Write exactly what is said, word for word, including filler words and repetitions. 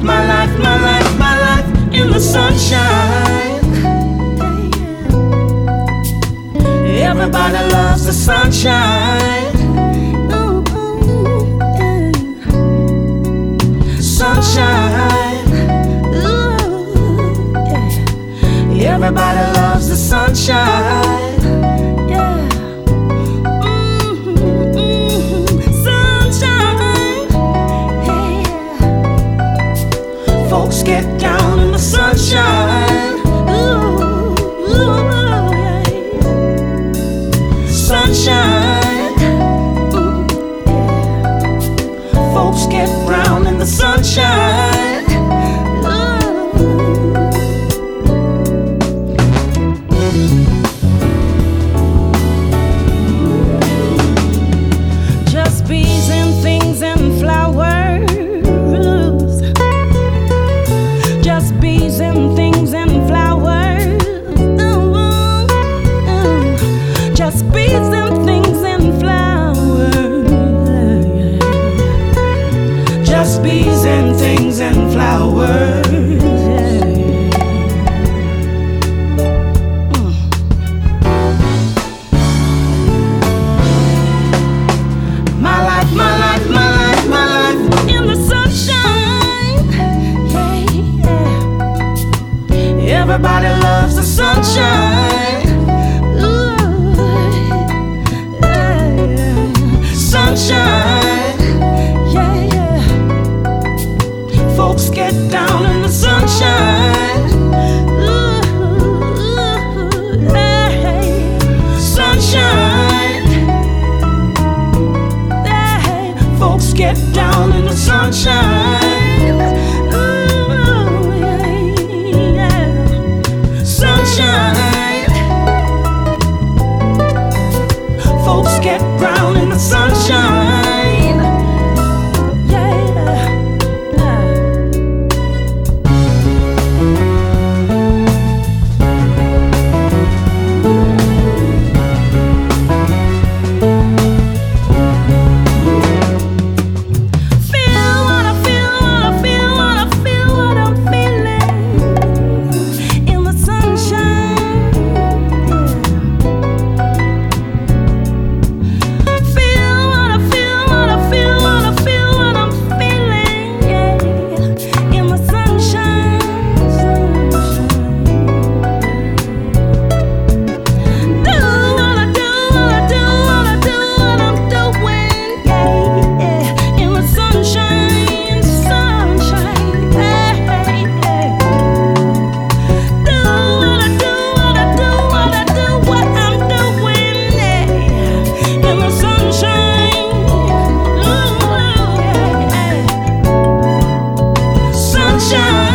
life, my life, my life, my life in the sunshine. Everybody loves the sunshine. Ooh, ooh, yeah. Sunshine. Ooh, yeah. Everybody loves the sunshine. Yeah. Mm-hmm, mm-hmm. Sunshine. Yeah. Folks get down in the sunshine. Ooh, ooh. Sunshine. Ooh, yeah. Folks get brown in the sunshine. Ooh. Just bees and things and flowers. Just bees and things and flowers. Ooh, ooh. Just bees and things and flowers. Just bees and things and flowers. Mm. My life, my life, my life, my life in the sunshine. Yeah, yeah. Everybody loves the sunshine. Sunshine, yeah, yeah. Folks get down in the sunshine. Ooh, ooh, hey. Sunshine, hey. Folks get down in the sunshine. Ooh, yeah. Sunshine. Folks get brown in the sunshine. Yeah. Feel what I feel, what I feel, what I feel, what I'm feeling in the sunshine. Sunshine.